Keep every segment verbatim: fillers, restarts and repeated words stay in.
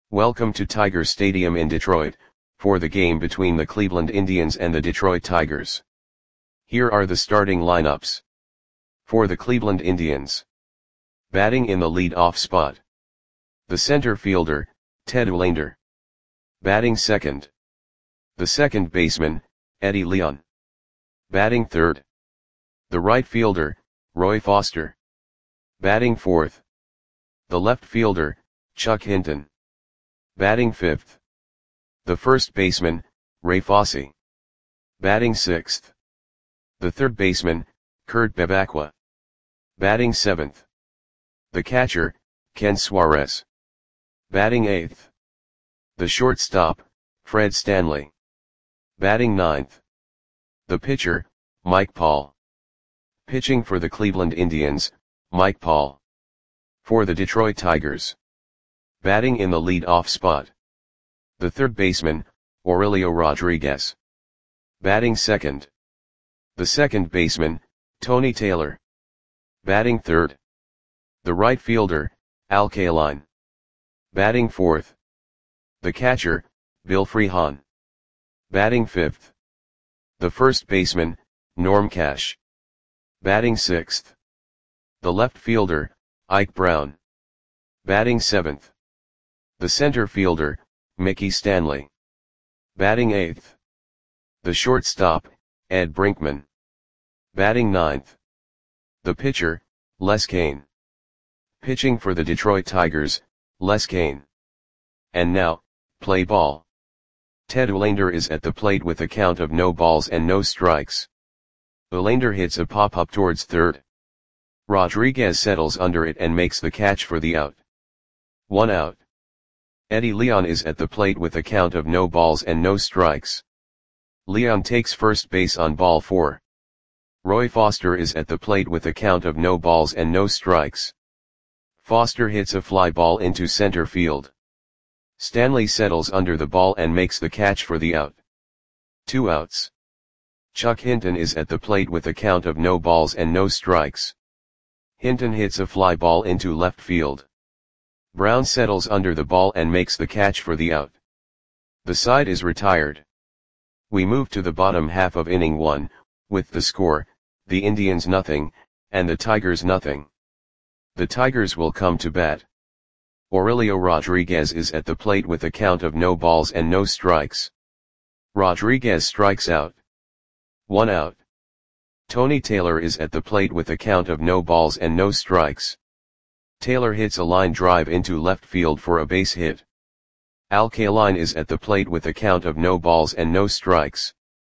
Welcome to Tiger Stadium in Detroit, for the game between the Cleveland Indians and the Detroit Tigers. Here are the starting lineups. For the Cleveland Indians. Batting in the lead-off spot. The center fielder, Ted Uhlaender. Batting second. The second baseman, Eddie Leon. Batting third. The right fielder, Roy Foster. Batting fourth. The left fielder, Chuck Hinton. Batting fifth. The first baseman, Ray Fosse. Batting sixth. The third baseman, Kurt Bevacqua. Batting seventh. The catcher, Ken Suarez. Batting eighth. The shortstop, Fred Stanley. Batting ninth. The pitcher, Mike Paul. Pitching for the Cleveland Indians, Mike Paul. For the Detroit Tigers. Batting in the lead-off spot. The third baseman, Aurelio Rodriguez. Batting second. The second baseman, Tony Taylor. Batting third. The right fielder, Al Kaline. Batting fourth. The catcher, Bill Freehan. Batting fifth. The first baseman, Norm Cash. Batting sixth. The left fielder, Ike Brown. Batting seventh. The center fielder, Mickey Stanley. Batting eighth. The shortstop, Ed Brinkman. Batting ninth. The pitcher, Les Cain. Pitching for the Detroit Tigers, Les Cain. And now, play ball. Ted Uhlaender is at the plate with a count of no balls and no strikes. Uhlaender hits a pop-up towards third. Rodriguez settles under it and makes the catch for the out. One out. Eddie Leon is at the plate with a count of no balls and no strikes. Leon takes first base on ball four. Roy Foster is at the plate with a count of no balls and no strikes. Foster hits a fly ball into center field. Stanley settles under the ball and makes the catch for the out. Two outs. Chuck Hinton is at the plate with a count of no balls and no strikes. Hinton hits a fly ball into left field. Brown settles under the ball and makes the catch for the out. The side is retired. We move to the bottom half of inning one, with the score, the Indians nothing, and the Tigers nothing. The Tigers will come to bat. Aurelio Rodriguez is at the plate with a count of no balls and no strikes. Rodriguez strikes out. One out. Tony Taylor is at the plate with a count of no balls and no strikes. Taylor hits a line drive into left field for a base hit. Al Kaline is at the plate with a count of no balls and no strikes.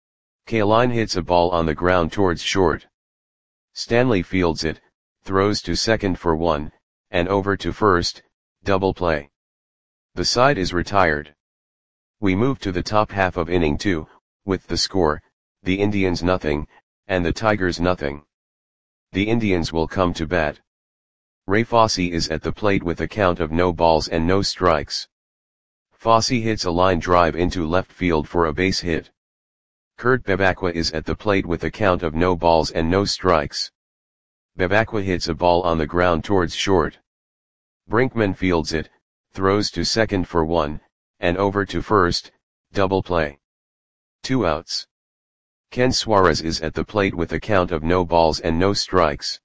Kaline hits a ball on the ground towards short. Stanley fields it, throws to second for one, and over to first, double play. The side is retired. We move to the top half of inning two, with the score, the Indians nothing, and the Tigers nothing. The Indians will come to bat. Ray Fosse is at the plate with a count of no balls and no strikes. Fosse hits a line drive into left field for a base hit. Kurt Bevacqua is at the plate with a count of no balls and no strikes. Bevacqua hits a ball on the ground towards short. Brinkman fields it, throws to second for one, and over to first, double play. Two outs. Ken Suarez is at the plate with a count of no balls and no strikes.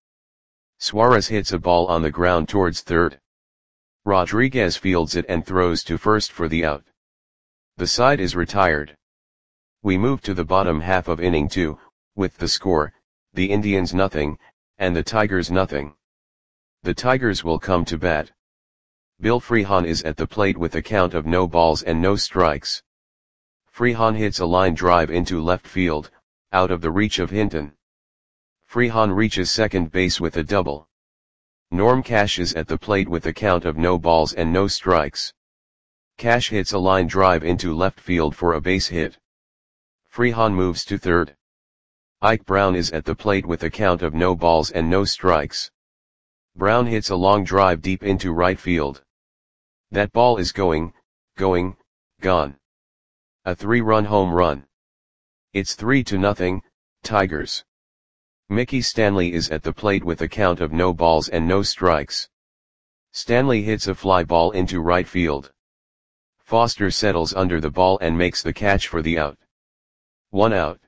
Suarez hits a ball on the ground towards third. Rodriguez fields it and throws to first for the out. The side is retired. We move to the bottom half of inning two, with the score, the Indians nothing, and the Tigers nothing. The Tigers will come to bat. Bill Freehan is at the plate with a count of no balls and no strikes. Freehan hits a line drive into left field, out of the reach of Hinton. Freehan reaches second base with a double. Norm Cash is at the plate with a count of no balls and no strikes. Cash hits a line drive into left field for a base hit. Freehan moves to third. Ike Brown is at the plate with a count of no balls and no strikes. Brown hits a long drive deep into right field. That ball is going, going, gone. A three-run home run. It's three to nothing, Tigers. Mickey Stanley is at the plate with a count of no balls and no strikes. Stanley hits a fly ball into right field. Foster settles under the ball and makes the catch for the out. One out.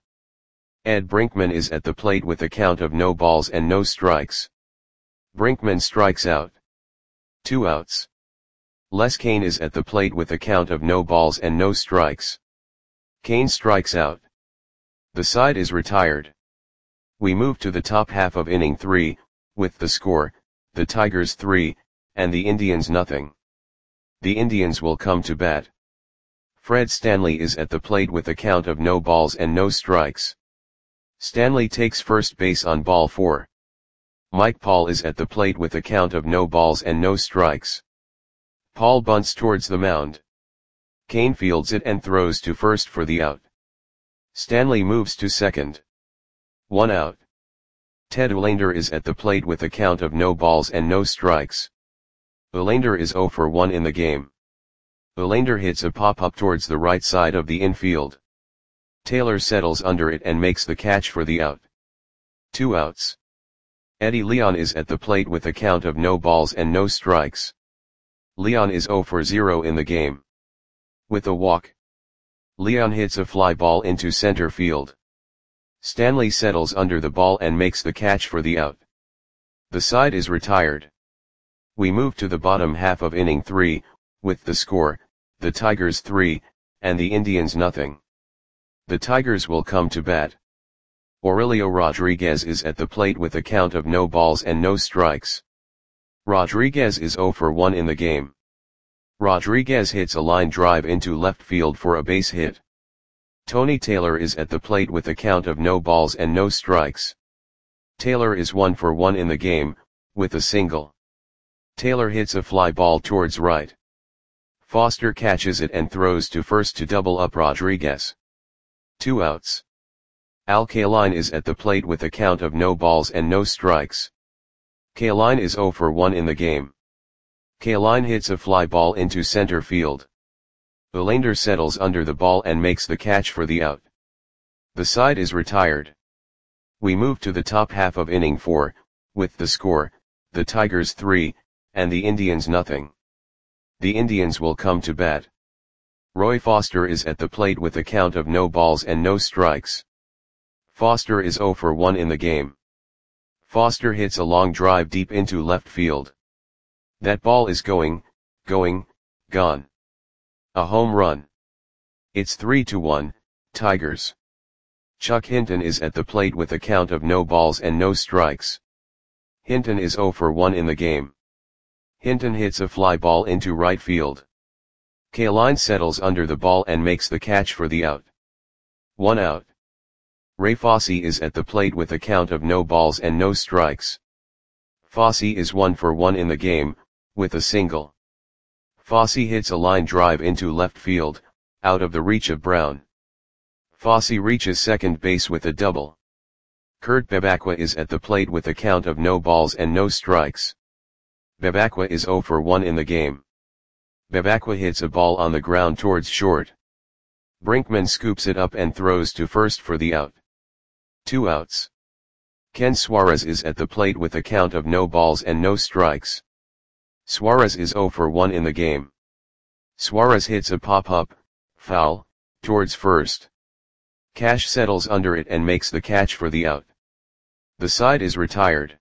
Ed Brinkman is at the plate with a count of no balls and no strikes. Brinkman strikes out. Two outs. Les Kane is at the plate with a count of no balls and no strikes. Kane strikes out. The side is retired. We move to the top half of inning three, with the score, the Tigers three, and the Indians nothing. The Indians will come to bat. Fred Stanley is at the plate with a count of no balls and no strikes. Stanley takes first base on ball four. Mike Paul is at the plate with a count of no balls and no strikes. Paul bunts towards the mound. Kane fields it and throws to first for the out. Stanley moves to second. One out. Ted Olander is at the plate with a count of no balls and no strikes. Olander is zero for one in the game. Olander hits a pop-up towards the right side of the infield. Taylor settles under it and makes the catch for the out. Two outs. Eddie Leon is at the plate with a count of no balls and no strikes. Leon is zero for zero in the game. With a walk, Leon hits a fly ball into center field. Stanley settles under the ball and makes the catch for the out. The side is retired. We move to the bottom half of inning three, with the score, the Tigers three, and the Indians nothing. The Tigers will come to bat. Aurelio Rodriguez is at the plate with a count of no balls and no strikes. Rodriguez is zero for one in the game. Rodriguez hits a line drive into left field for a base hit. Tony Taylor is at the plate with a count of no balls and no strikes. Taylor is one for one in the game, with a single. Taylor hits a fly ball towards right. Foster catches it and throws to first to double up Rodriguez. Two outs. Al Kaline is at the plate with a count of no balls and no strikes. Kaline is zero for one in the game. Kaline hits a fly ball into center field. Olander settles under the ball and makes the catch for the out. The side is retired. We move to the top half of inning four, with the score, the Tigers three, and the Indians nothing. The Indians will come to bat. Roy Foster is at the plate with a count of no balls and no strikes. Foster is zero for one in the game. Foster hits a long drive deep into left field. That ball is going, going, gone. A home run. It's three to one, Tigers. Chuck Hinton is at the plate with a count of no balls and no strikes. Hinton is zero for one in the game. Hinton hits a fly ball into right field. Kaline settles under the ball and makes the catch for the out. One out. Ray Fosse is at the plate with a count of no balls and no strikes. Fosse is one for one in the game, with a single. Fosse hits a line drive into left field, out of the reach of Brown. Fosse reaches second base with a double. Kurt Bebacqua is at the plate with a count of no balls and no strikes. Bebacqua is zero for one in the game. Bebacqua hits a ball on the ground towards short. Brinkman scoops it up and throws to first for the out. Two outs. Ken Suarez is at the plate with a count of no balls and no strikes. Suarez is zero for one in the game. Suarez hits a pop-up, foul, towards first. Cash settles under it and makes the catch for the out. The side is retired.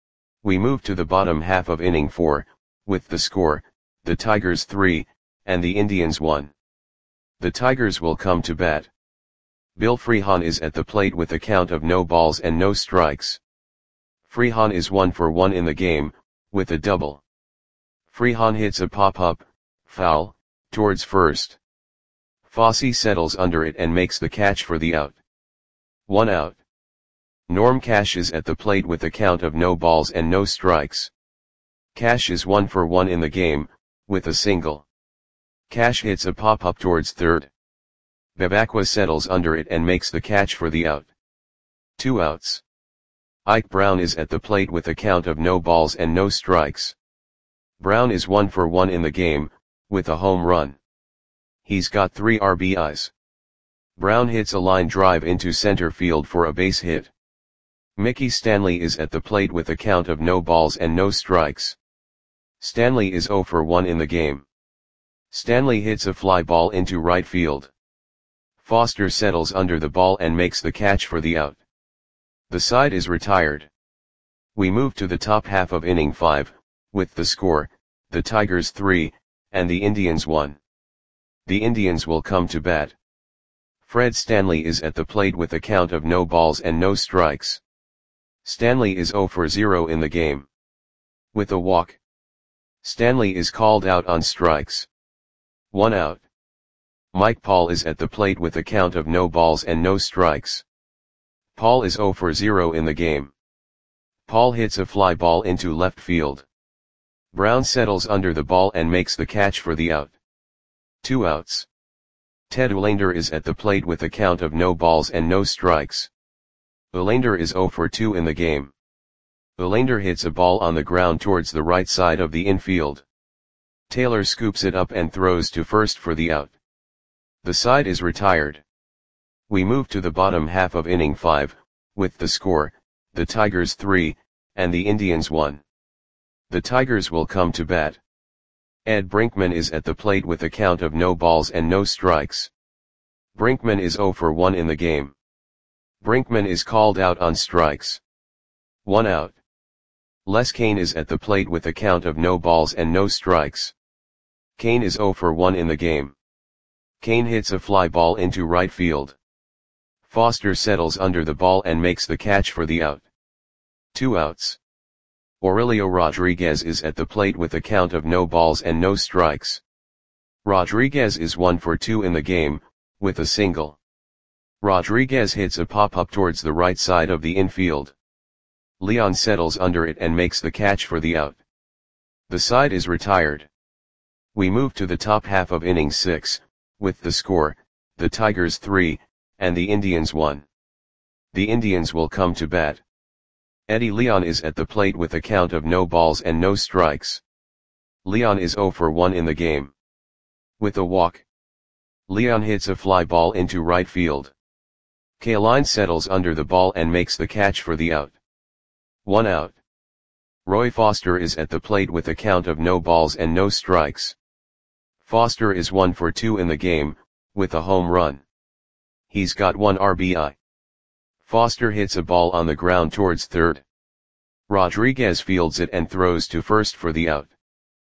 We move to the bottom half of inning four, with the score, the Tigers three, and the Indians one. The Tigers will come to bat. Bill Freehan is at the plate with a count of no balls and no strikes. Freehan is one for one in the game, with a double. Freehan hits a pop-up, foul, towards first. Fosse settles under it and makes the catch for the out. One out. Norm Cash is at the plate with a count of no balls and no strikes. Cash is one for one in the game, with a single. Cash hits a pop-up towards third. Bebacqua settles under it and makes the catch for the out. Two outs. Ike Brown is at the plate with a count of no balls and no strikes. Brown is one for one in the game, with a home run. He's got three R B Is. Brown hits a line drive into center field for a base hit. Mickey Stanley is at the plate with a count of no balls and no strikes. Stanley is zero for one in the game. Stanley hits a fly ball into right field. Foster settles under the ball and makes the catch for the out. The side is retired. We move to the top half of inning five, with the score, the Tigers three, and the Indians one. The Indians will come to bat. Fred Stanley is at the plate with a count of no balls and no strikes. Stanley is zero for zero in the game. With a walk, Stanley is called out on strikes. One out. Mike Paul is at the plate with a count of no balls and no strikes. Paul is zero for zero in the game. Paul hits a fly ball into left field. Brown settles under the ball and makes the catch for the out. Two outs. Ted Uhlaender is at the plate with a count of no balls and no strikes. Uhlaender is zero for two in the game. Uhlaender hits a ball on the ground towards the right side of the infield. Taylor scoops it up and throws to first for the out. The side is retired. We move to the bottom half of inning five, with the score, the Tigers three, and the Indians one. The Tigers will come to bat. Ed Brinkman is at the plate with a count of no balls and no strikes. Brinkman is zero for one in the game. Brinkman is called out on strikes. One out. Les Kane is at the plate with a count of no balls and no strikes. Kane is zero for one in the game. Kane hits a fly ball into right field. Foster settles under the ball and makes the catch for the out. Two outs. Aurelio Rodriguez is at the plate with a count of no balls and no strikes. Rodriguez is one for two in the game, with a single. Rodriguez hits a pop-up towards the right side of the infield. Leon settles under it and makes the catch for the out. The side is retired. We move to the top half of inning six, with the score, the Tigers three, and the Indians one. The Indians will come to bat. Eddie Leon is at the plate with a count of no balls and no strikes. Leon is zero for one in the game. With a walk, Leon hits a fly ball into right field. Kaline settles under the ball and makes the catch for the out. One out. Roy Foster is at the plate with a count of no balls and no strikes. Foster is one for two in the game, with a home run. He's got one R B I. Foster hits a ball on the ground towards third. Rodriguez fields it and throws to first for the out.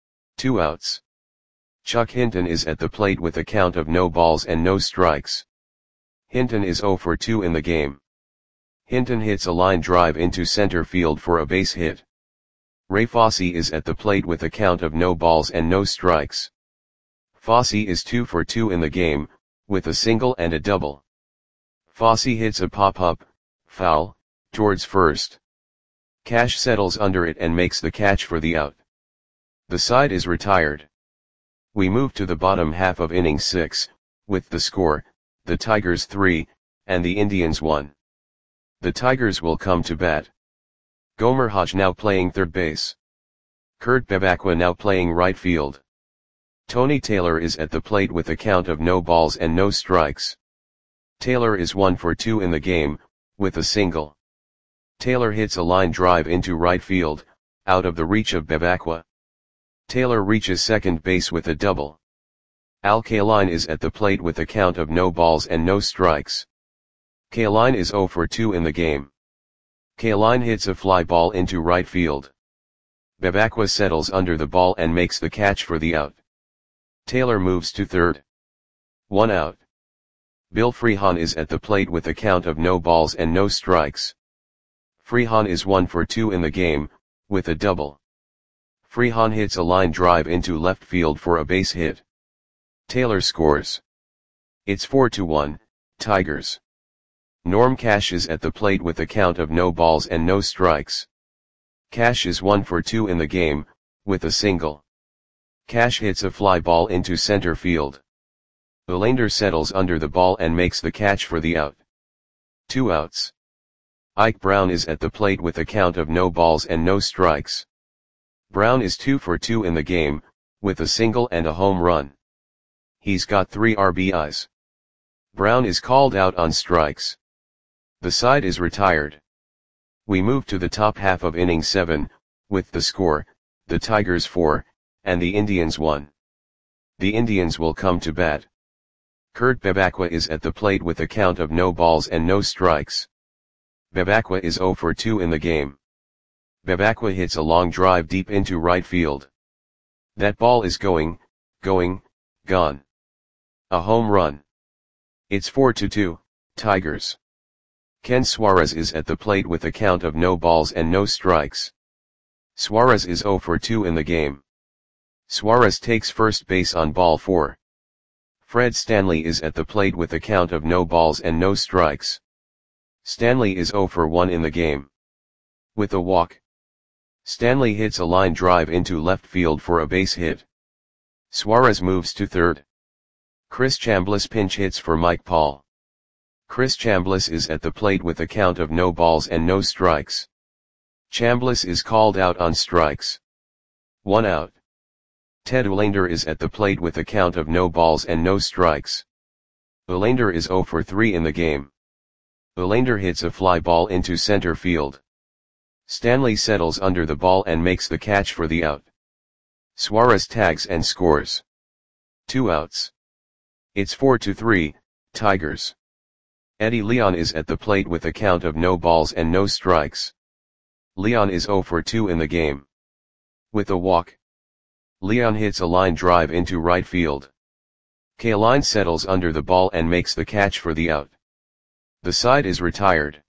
Two outs. Chuck Hinton is at the plate with a count of no balls and no strikes. Hinton is zero for two in the game. Hinton hits a line drive into center field for a base hit. Ray Fosse is at the plate with a count of no balls and no strikes. Fosse is two for two in the game, with a single and a double. Fosse hits a pop-up, foul, towards first. Cash settles under it and makes the catch for the out. The side is retired. We move to the bottom half of inning six, with the score, the Tigers three, and the Indians one. The Tigers will come to bat. Gomer Hodge now playing third base. Kurt Bevacqua now playing right field. Tony Taylor is at the plate with a count of no balls and no strikes. Taylor is one for two in the game, with a single. Taylor hits a line drive into right field, out of the reach of Bevacqua. Taylor reaches second base with a double. Al Kaline is at the plate with a count of no balls and no strikes. Kaline is zero for two in the game. Kaline hits a fly ball into right field. Bevacqua settles under the ball and makes the catch for the out. Taylor moves to third. One out. Bill Freehan is at the plate with a count of no balls and no strikes. Freehan is one for two in the game, with a double. Freehan hits a line drive into left field for a base hit. Taylor scores. It's four to one, Tigers. Norm Cash is at the plate with a count of no balls and no strikes. Cash is one for two in the game, with a single. Cash hits a fly ball into center field. Uhlaender settles under the ball and makes the catch for the out. Two outs. Ike Brown is at the plate with a count of no balls and no strikes. Brown is two for two in the game, with a single and a home run. He's got three R B Is. Brown is called out on strikes. The side is retired. We move to the top half of inning seven, with the score, the Tigers four, and the Indians one. The Indians will come to bat. Kurt Bevacqua is at the plate with a count of no balls and no strikes. Bevacqua is zero for two in the game. Bevacqua hits a long drive deep into right field. That ball is going, going, gone. A home run. It's four to two, Tigers. Ken Suarez is at the plate with a count of no balls and no strikes. Suarez is zero for two in the game. Suarez takes first base on ball four. Fred Stanley is at the plate with a count of no balls and no strikes. Stanley is zero for one in the game. With a walk, Stanley hits a line drive into left field for a base hit. Suarez moves to third. Chris Chambliss pinch hits for Mike Paul. Chris Chambliss is at the plate with a count of no balls and no strikes. Chambliss is called out on strikes. One out. Ted Uhlaender is at the plate with a count of no balls and no strikes. Uhlaender is zero for three in the game. Uhlaender hits a fly ball into center field. Stanley settles under the ball and makes the catch for the out. Suarez tags and scores. Two outs. It's four to three, Tigers. Eddie Leon is at the plate with a count of no balls and no strikes. Leon is zero for two in the game. With a walk, Leon hits a line drive into right field. Kaline settles under the ball and makes the catch for the out. The side is retired.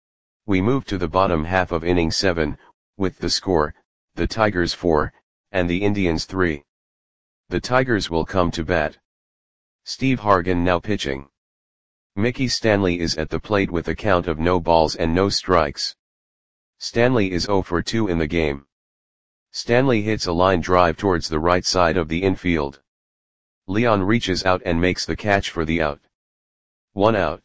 We move to the bottom half of inning seven, with the score, the Tigers four, and the Indians three. The Tigers will come to bat. Steve Hargan now pitching. Mickey Stanley is at the plate with a count of no balls and no strikes. Stanley is zero for two in the game. Stanley hits a line drive towards the right side of the infield. Leon reaches out and makes the catch for the out. One out.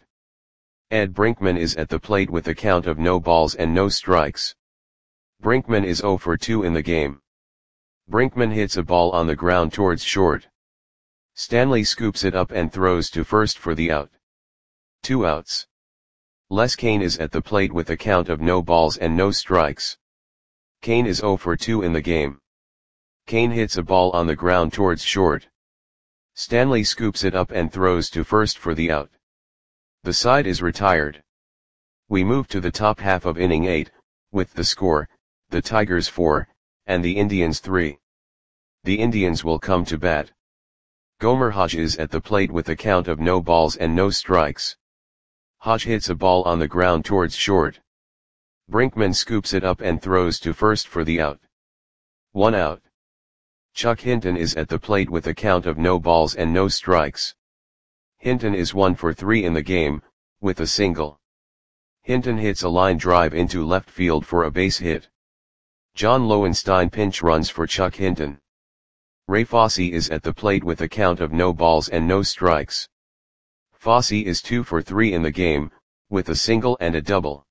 Ed Brinkman is at the plate with a count of no balls and no strikes. Brinkman is zero for two in the game. Brinkman hits a ball on the ground towards short. Stanley scoops it up and throws to first for the out. Two outs. Les Kane is at the plate with a count of no balls and no strikes. Kane is zero for two in the game. Kane hits a ball on the ground towards short. Stanley scoops it up and throws to first for the out. The side is retired. We move to the top half of inning eight, with the score, the Tigers four, and the Indians three. The Indians will come to bat. Gomer Hodge is at the plate with a count of no balls and no strikes. Hodge hits a ball on the ground towards short. Brinkman scoops it up and throws to first for the out. One out. Chuck Hinton is at the plate with a count of no balls and no strikes. Hinton is one for three in the game, with a single. Hinton hits a line drive into left field for a base hit. John Lowenstein pinch runs for Chuck Hinton. Ray Fosse is at the plate with a count of no balls and no strikes. Fosse is two for three in the game, with a single and a double.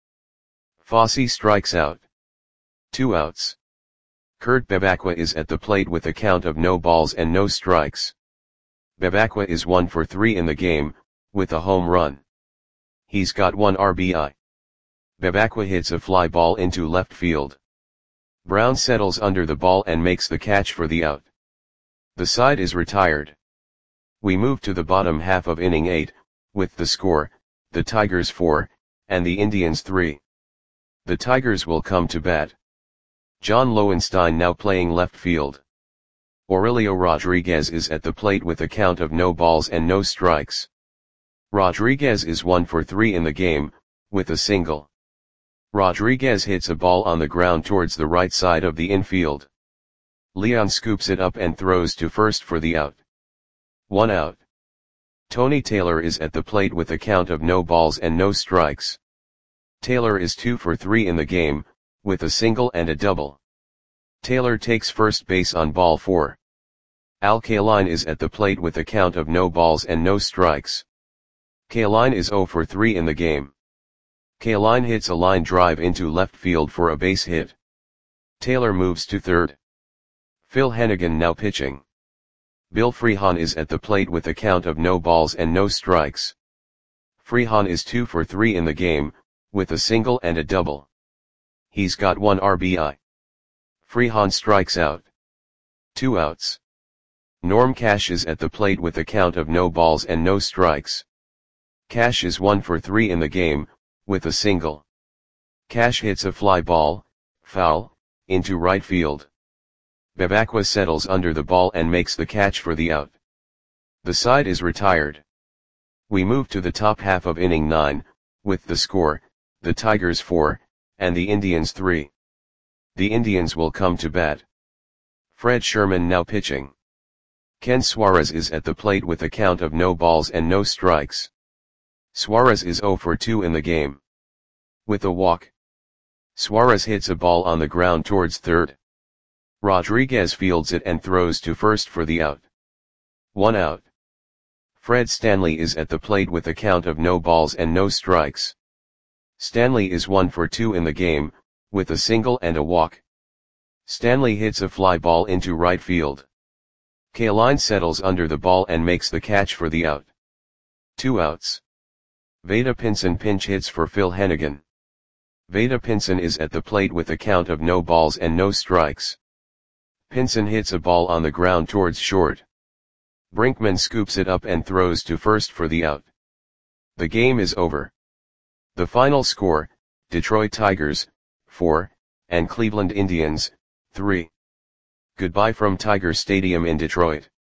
Fosse strikes out. Two outs. Kurt Bevacqua is at the plate with a count of no balls and no strikes. Bevacqua is one for three in the game, with a home run. He's got one R B I. Bevacqua hits a fly ball into left field. Brown settles under the ball and makes the catch for the out. The side is retired. We move to the bottom half of inning eight, with the score, the Tigers four, and the Indians three. The Tigers will come to bat. John Lowenstein now playing left field. Aurelio Rodriguez is at the plate with a count of no balls and no strikes. Rodriguez is one for three in the game, with a single. Rodriguez hits a ball on the ground towards the right side of the infield. Leon scoops it up and throws to first for the out. One out. Tony Taylor is at the plate with a count of no balls and no strikes. Taylor is two for three in the game, with a single and a double. Taylor takes first base on ball four. Al Kaline is at the plate with a count of no balls and no strikes. Kaline is zero for three in the game. Kaline hits a line drive into left field for a base hit. Taylor moves to third. Phil Hennigan now pitching. Bill Freehan is at the plate with a count of no balls and no strikes. Freehan is two for three in the game, with a single and a double. He's got one R B I. Freehan strikes out. Two outs. Norm Cash is at the plate with a count of no balls and no strikes. Cash is one for three in the game, with a single. Cash hits a fly ball, foul, into right field. Bevacqua settles under the ball and makes the catch for the out. The side is retired. We move to the top half of inning nine, with the score, the Tigers four, and the Indians three. The Indians will come to bat. Fred Sherman now pitching. Ken Suarez is at the plate with a count of no balls and no strikes. Suarez is zero for two in the game. With a walk. Suarez hits a ball on the ground towards third. Rodriguez fields it and throws to first for the out. One out. Fred Stanley is at the plate with a count of no balls and no strikes. Stanley is one for two in the game, with a single and a walk. Stanley hits a fly ball into right field. Kaline settles under the ball and makes the catch for the out. Two outs. Vada Pinson pinch hits for Phil Hennigan. Vada Pinson is at the plate with a count of no balls and no strikes. Pinson hits a ball on the ground towards short. Brinkman scoops it up and throws to first for the out. The game is over. The final score, Detroit Tigers, four, and Cleveland Indians, three. Goodbye from Tiger Stadium in Detroit.